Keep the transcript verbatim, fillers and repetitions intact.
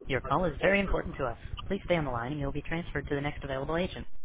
Your call is very important to us. Please stay on the line and you'll be transferred to the next available agent.